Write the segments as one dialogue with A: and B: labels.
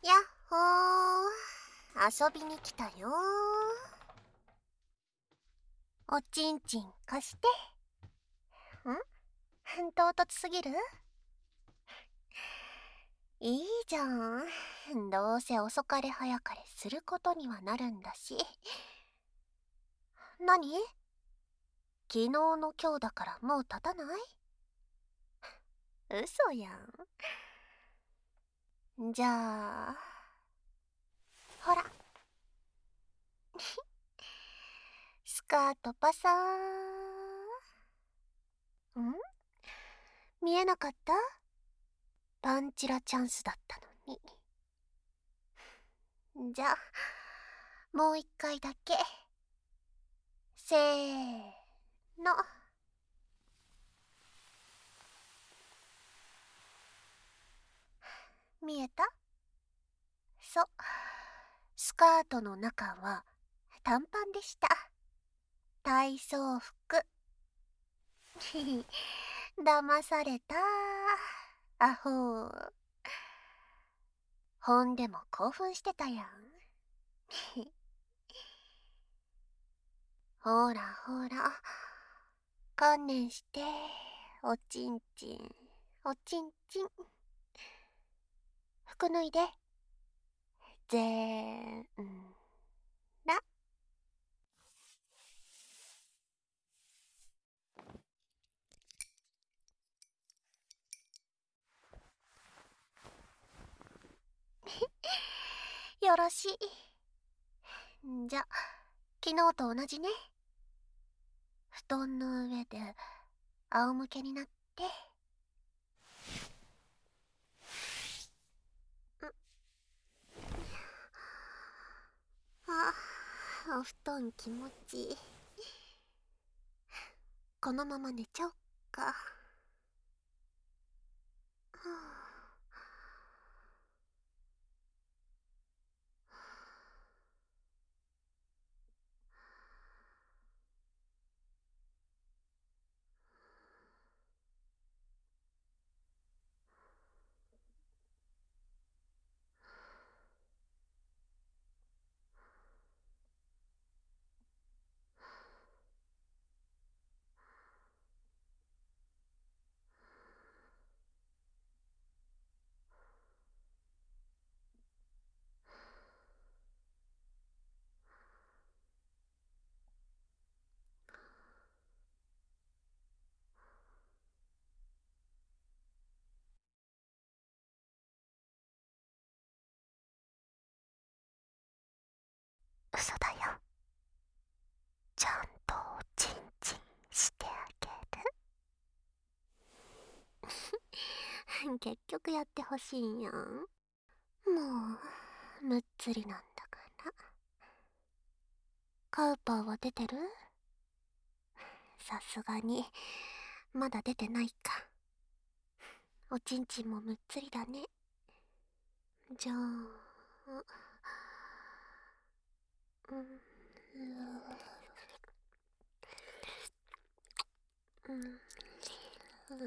A: やっほー、遊びに来たよ。おちんちん貸して。唐突すぎる？いいじゃん。どうせ遅かれ早かれすることにはなるんだし。何？昨日の今日だからもう経たない？嘘やん。じゃあ、ほら。スカートパサー。見えなかった？パンチラチャンスだったのに。じゃあ、もう一回だけ。せーの。見えた？そう。スカートの中は短パンでした。体操服。騙された。アホー。ほんでも興奮してたやん。ほらほら。観念して、おちんちん、おちんちん。服脱いで。ぜーんら。よろしい。じゃ、昨日と同じね。布団の上で仰向けになって。あ、お布団気持ちいい。このまま寝ちゃおっか。はあ、嘘だよ。ちゃんとおちんちんしてあげる。結局やってほしいんやん。もう、むっつりなんだから。カウパーは出てる？さすがに、まだ出てないか。おちんちんもむっつりだね。じゃあ、うん、うん、うん、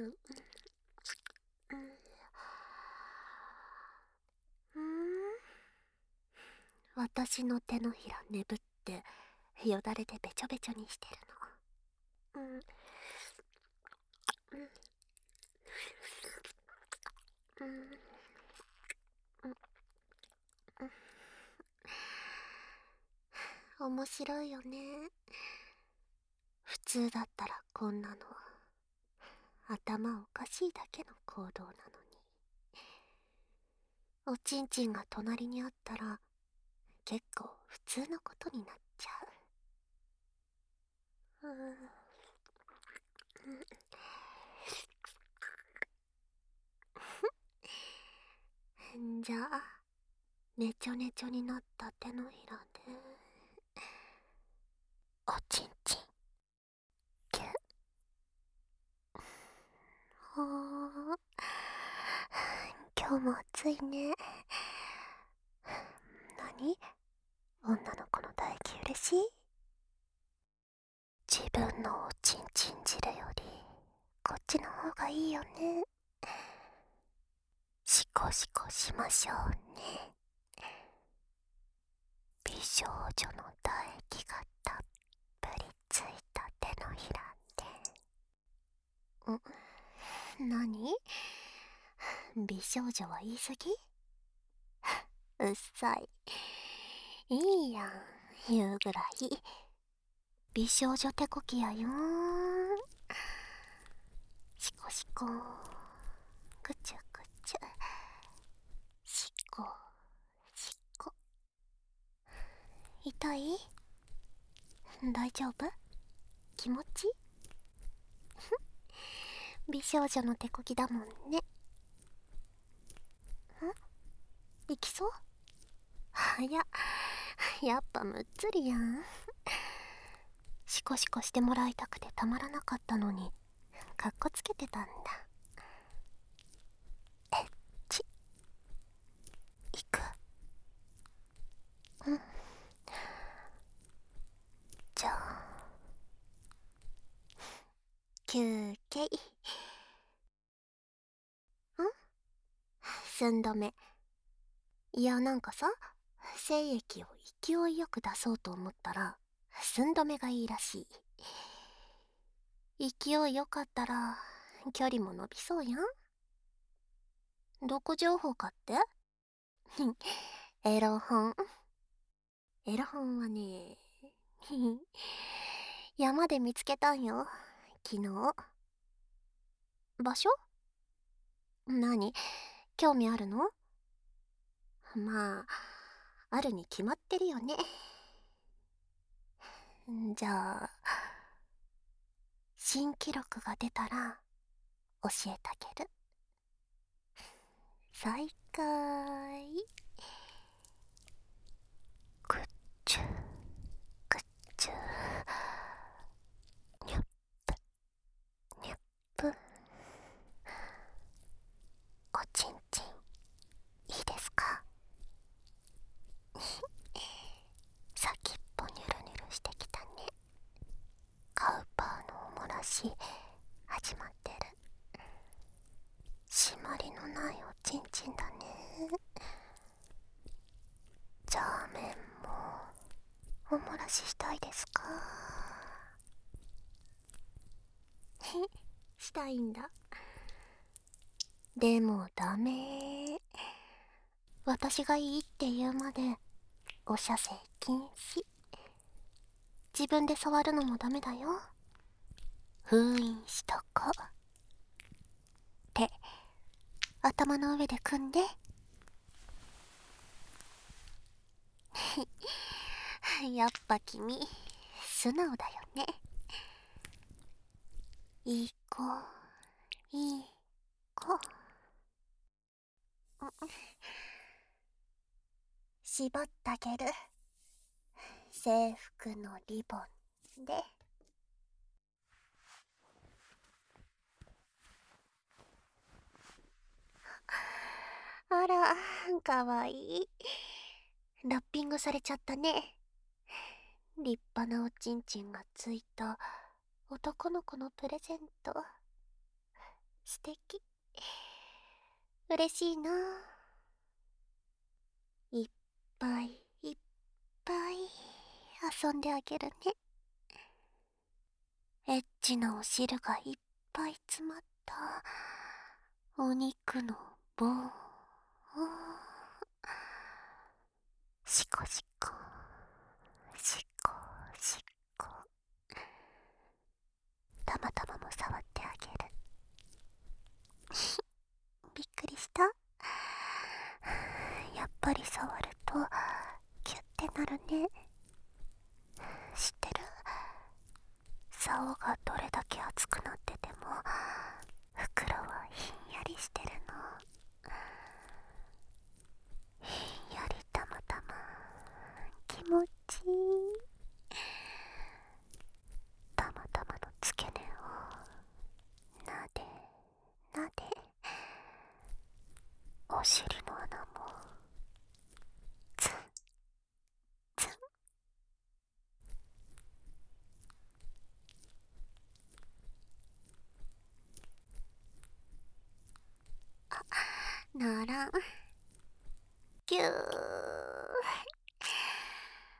A: 私の手のひらねぶってよだれでべちょべちょにしてるの。うん、うん、面白いよね。普通だったらこんなの頭おかしいだけの行動なのに、おちんちんが隣にあったら結構普通のことになっちゃう。じゃあ、ねちょねちょになった手のひらでおちんちんぎゅっ。ほー、今日も暑いね。何？女の子の唾液嬉しい？自分のおちんちん汁よりこっちの方がいいよね。シコシコしましょうね。 美少女の唾液がたっぷりついた手のひらで。何？美少女は言い過ぎ？うっさい。いいやん、言うぐらい。美少女手こきやよーん。シコシコ、ぐちゅぐちゅ、シコシコ。痛い？大丈夫？気持ち？美少女の手こきだもんね。いきそう？やっぱむっつりやん。シコシコしてもらいたくてたまらなかったのに、かっこつけてたんだ。えっち、いく。うん。じゃあ、休憩。ん？寸止め。いや、なんかさ、精液を勢いよく出そうと思ったら、寸止めがいいらしい。勢いよかったら、距離も伸びそうやん。どこ情報かって？エロ本。エロ本はね、山で見つけたんよ、昨日。場所？何？興味あるの？まあ、あるに決まってるよね。じゃあ、新記録が出たら教えてあげる。再開。ぐっちゅぐっちゅ、にゃっぷにゃっぷ。おちんちんいいですか？先っぽニュルニュルしてきたね。カウパーのおもらし始まってる。締まりのないおちんちんだね。じゃあ麺もおもらししたいですか？したいんだ。でもダメ。私がいいって言うまでお射精禁止。自分で触るのもダメだよ。封印しとこ。手頭の上で組んで。やっぱ君素直だよね。いい子、いい子。縛ってあげる。制服のリボンで。あら、かわいい。ラッピングされちゃったね。立派なおちんちんがついた男の子のプレゼント。素敵。嬉しいな。いっぱいいっぱい遊んであげるね。エッチなお汁がいっぱい詰まったお肉の棒。シコシコシコシコ。たまたまも触ってあげる。びっくりした？やっぱり触るとキュッてなるね。知ってる？竿がどれだけ熱くなってても袋はひんやりしてるの。ひんやりたまたま気持ちいい。たまたまの付け根をなでなで。お尻の穴もツンツン。ならん。ぎゅー。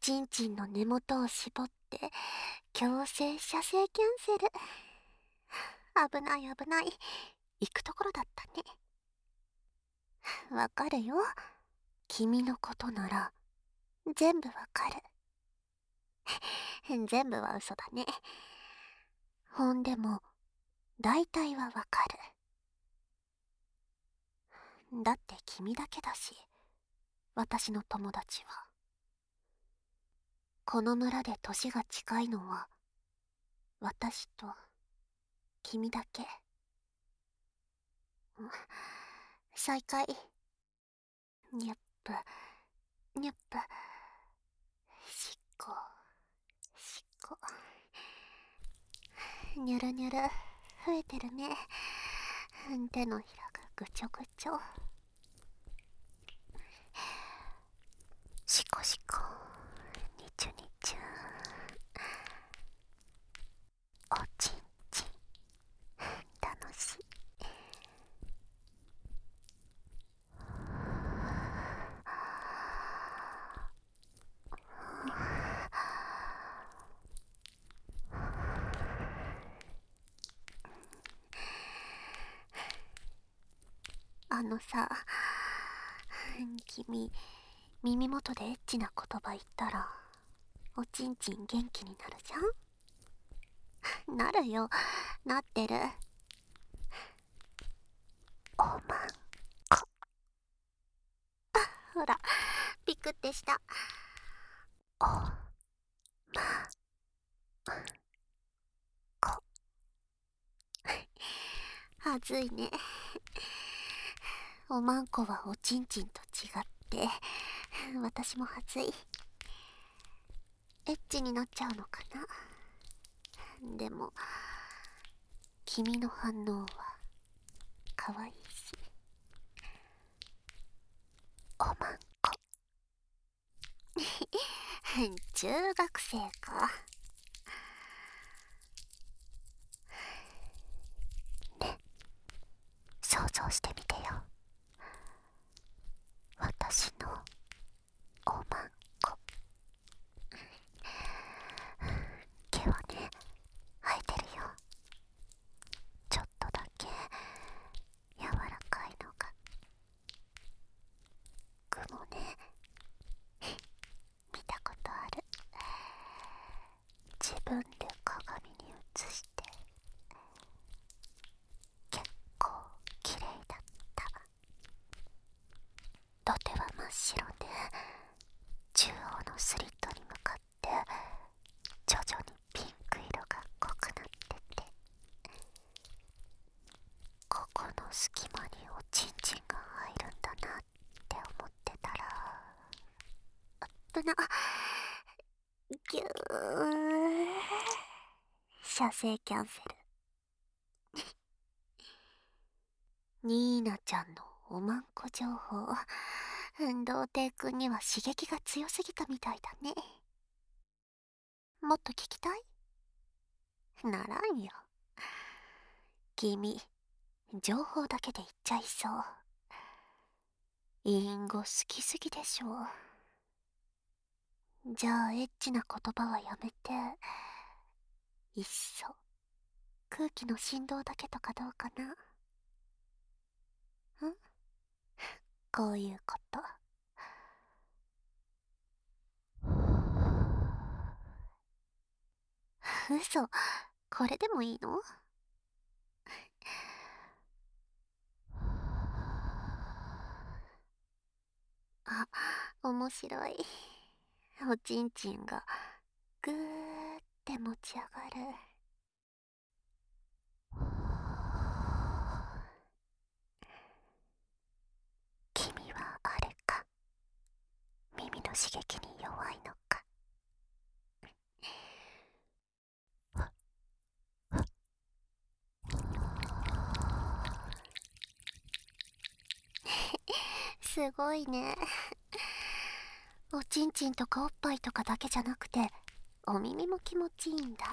A: ちんちんの根元を絞って強制射精キャンセル。危ない危ない。行くところだったね。わかるよ。君のことなら全部わかる。全部は嘘だね。ほんでも大体はわかる。だって君だけだし、私の友達は。この村で年が近いのは私と君だけ。再会。にゃっぷにゃっぷ。しっこしっこ。にゅるにゅる増えてるね。手のひらがぐちょぐちょ。しこしこにちゅにちゅ。おちんちん楽しい。あのさ、君、耳元でエッチな言葉言ったらおちんちん元気になるじゃん。なるよ、なってる。おまんこ。ほら、ピクってした。おまんこ。はずいね。おまんこはおちんちんと違って私もはずい。エッチになっちゃうのかな。でも君の反応は可愛いし。おまんこ。中学生か。ね、想像してみてよ。私のおまんこ。毛はね、生えてるよ。ちょっとだけ柔らかいのが。具もね、見たことある。自分で鏡に映して結構綺麗だった。土手は真っ白で、中央のスリットに向かって徐々にピンク色が濃くなってて、ここの隙間におちんちんが入るんだなって思ってたら、危な。ぎゅー。射精キャンセル。ニーナちゃんのおまんこ情報、童貞くんには刺激が強すぎたみたいだね。もっと聞きたい？ならんよ。君、情報だけで言っちゃいそう。隠語好きすぎでしょ。じゃあエッチな言葉はやめて、いっそ空気の振動だけとかどうかな。こういうこと。嘘、これでもいいの？あ、面白い。おちんちんがぐーって持ち上がる。君はあれか、耳の刺激に弱いのか。すごいね。おちんちんとかおっぱいとかだけじゃなくて、お耳も気持ちいいんだ。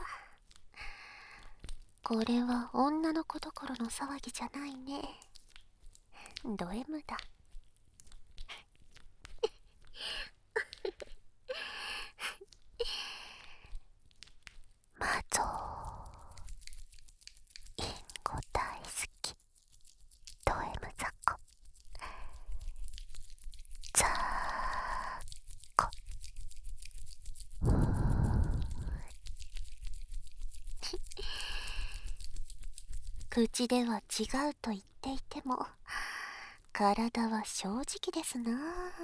A: これは女の子どころの騒ぎじゃないね。ド M だ。 口では違うと言っていても、体は正直ですな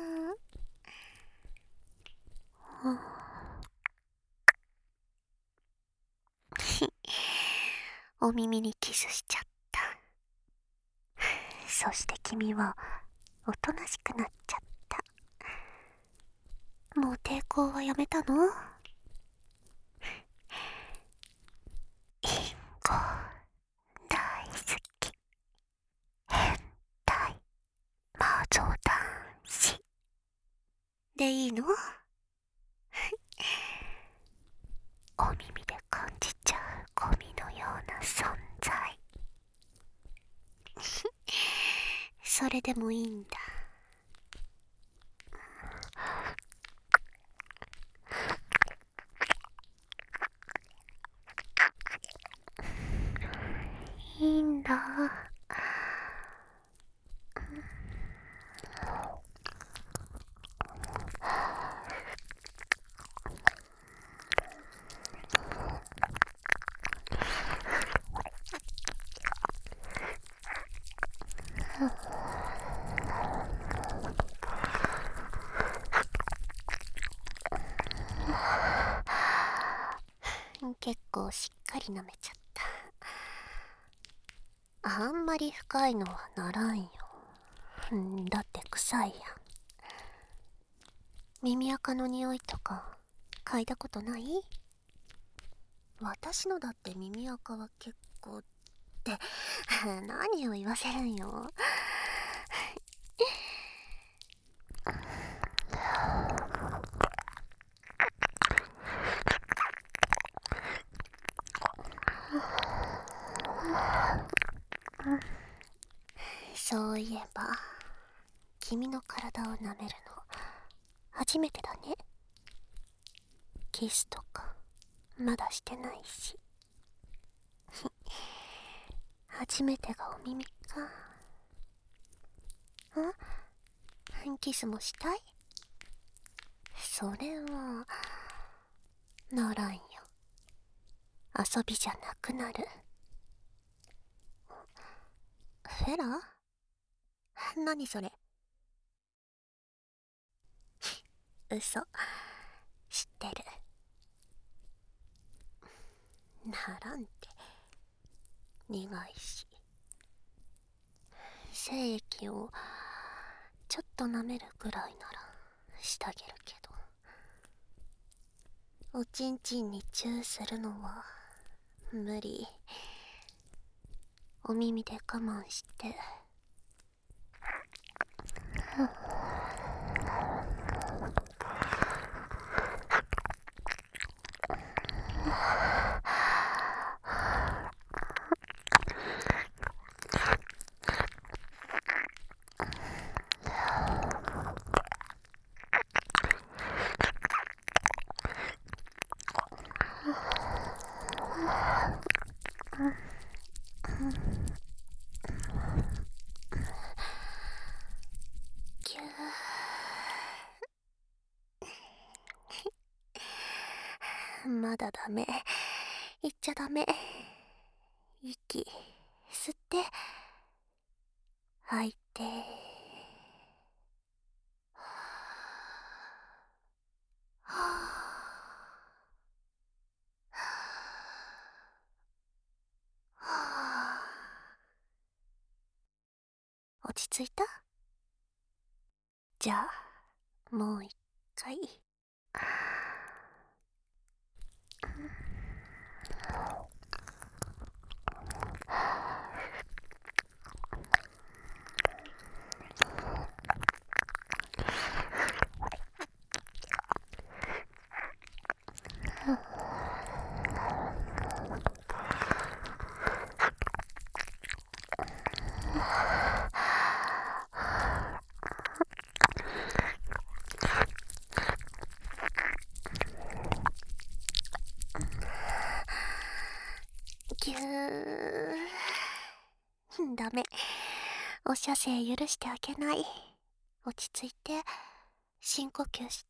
A: お耳にキスしちゃった。そして君はおとなしくなっちゃった。もう抵抗はやめたの？インコ大好き。変態魔女男子でいいの？お耳で感じちゃうゴミのような存在。それでもいいんだ。いいんだ。結構しっかり舐めちゃった。あんまり深いのはならんよ。だって臭いやん。耳垢の匂いとか嗅いだことない？私のだって耳垢は結構って何を言わせるんよ。そういえば君の体を舐めるの初めてだね。キスとかまだしてないし。初めてがお耳か。キスもしたい？それはならんよ。遊びじゃなくなる。フェラ？何それ？嘘。知ってる。ならんて。苦いし。精液をちょっと舐めるぐらいならしてあげるけど、おちんちんにチューするのは無理。お耳で我慢して。ぎゅまだダメ。言っちゃダメ。息吸って吐いて。落ち着いた？じゃあもう一回。ぎゅダメ。お射精許してあげない。落ち着いて深呼吸して。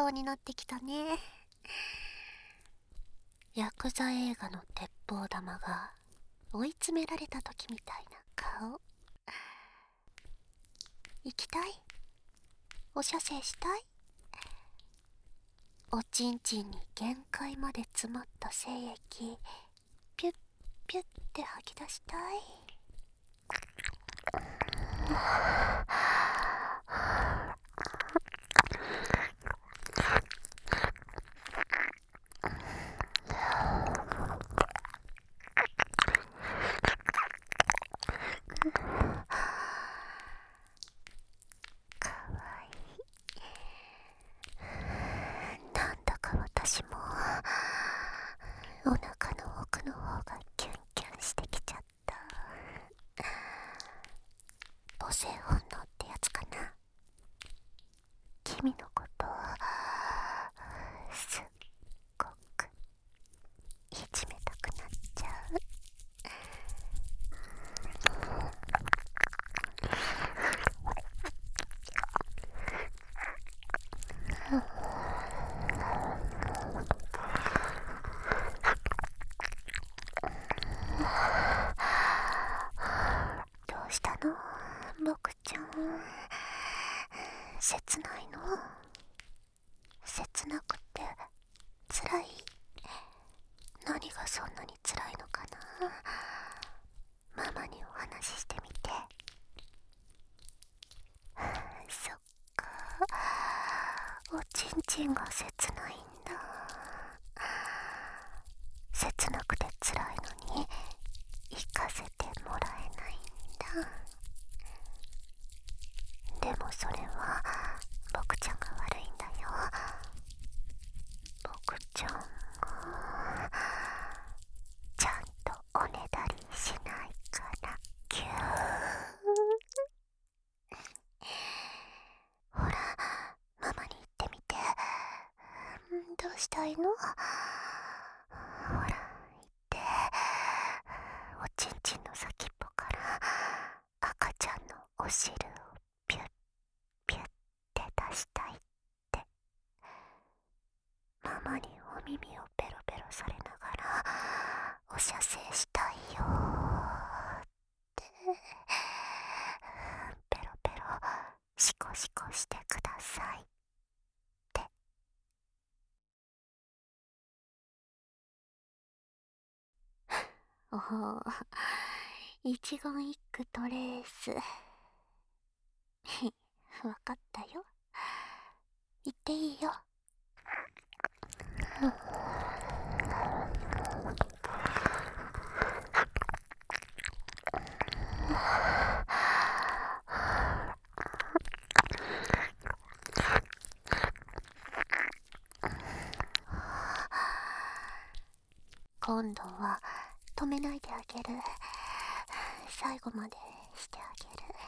A: そうになってきたね。ヤクザ映画の鉄砲玉が追い詰められた時みたいな顔。行きたい？お射精したい？おちんちんに限界まで詰まった精液ピュッピュッって吐き出したい？かわいい。なんだか私もお腹の奥の方がキュンキュンしてきちゃった。母性本能ってやつかな。君のことすっごくいじめたくなっちゃう。どうしたの僕ちゃん。切ないの？切なくて辛い？何がそんなに辛いのかな。ママにお話ししてみて。そっか、おちんちんが切ないんだ。切なくて辛いのに行かせてもらえないんだ。でもそれは僕ちゃんが悪いんだよ。僕ちゃんがちゃんとおねだりしないからキュー。ほら、ママに言ってみて。どうしたいの？ほら、言って。おちんちんの先っぽから赤ちゃんのお汁をピュッピュッて出したいって。ママにお耳をペロペロされながらお射精したいよって。ペロペロシコシコしてくださいって。おお、一言一句トレース。わかったよ。言っていいよ。今度は止めないであげる。最後までしてあげる。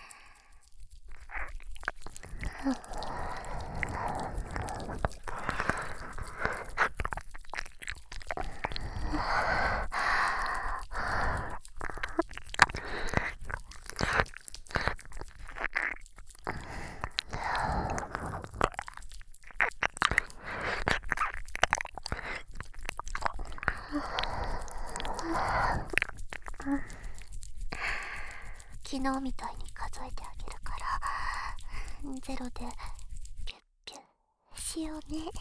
A: 昨日みたいに数えてあげるから、ゼロでピュッピュッしようね。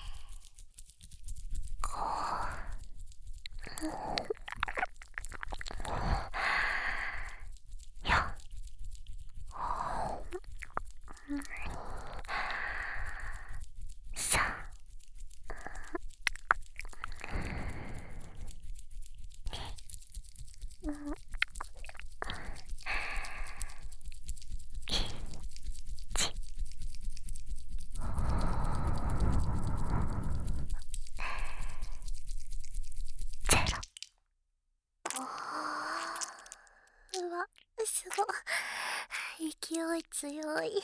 A: うわ、すごい。勢い強い。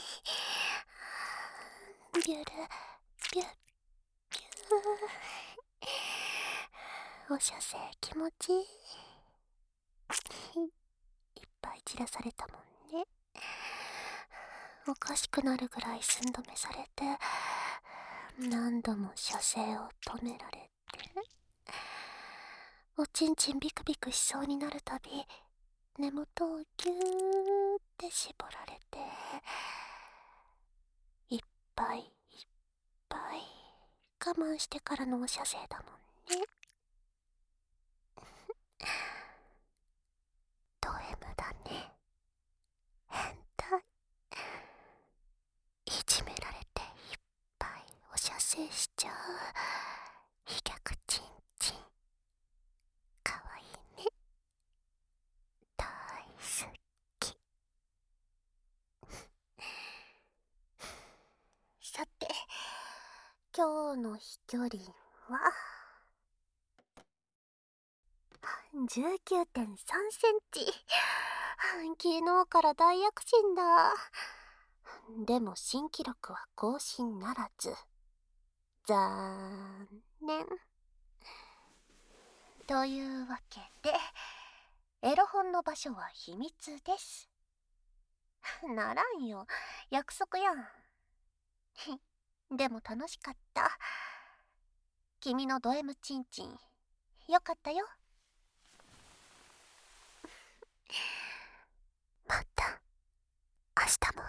A: ビュル、ビュッ、ビュー。お射精気持ちいい。いっぱい散らされたもんね。おかしくなるぐらい寸止めされて、 何度も射精を止められて、おちんちんビクビクしそうになるたび根元をギューって絞られて、いっぱいいっぱい我慢してからのお射精だもんね。ド M だね。変態。いじめられていっぱいお射精しちゃう飛脚ちんちん。かわいいね。大好き。さて、今日の飛距離は19.3センチ。昨日から大躍進だ。でも新記録は更新ならず。残念。というわけで、エロ本の場所は秘密です。ならんよ、約束やん。でも楽しかった。君のド M チンチン、よかったよ。また明日も